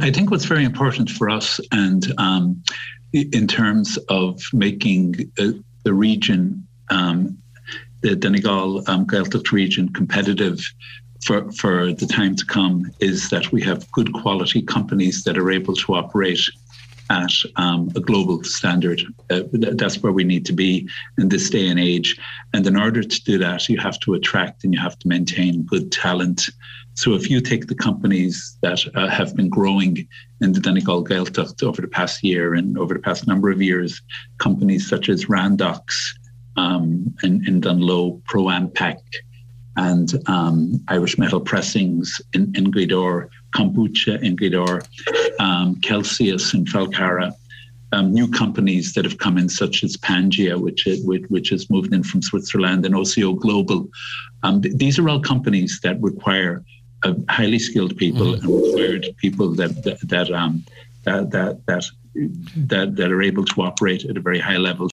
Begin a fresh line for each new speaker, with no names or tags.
I think what's very important for us, and in terms of making the region, the Donegal Gaeltacht region, competitive for the time to come, is that we have good quality companies that are able to operate at a global standard. That's where we need to be in this day and age. And in order to do that, you have to attract and you have to maintain good talent. So if you take the companies that have been growing in the Donegal Gaeltacht over the past year and over the past number of years, companies such as Randox in Dunlow, Pro-Ampac, and Irish Metal Pressings in Gweedore, Kombucha in Gweedore, Celsius in Falcara, new companies that have come in such as Pangaea, which has moved in from Switzerland, and OCO Global. These are all companies that require highly skilled people and required people that are able to operate at a very high level.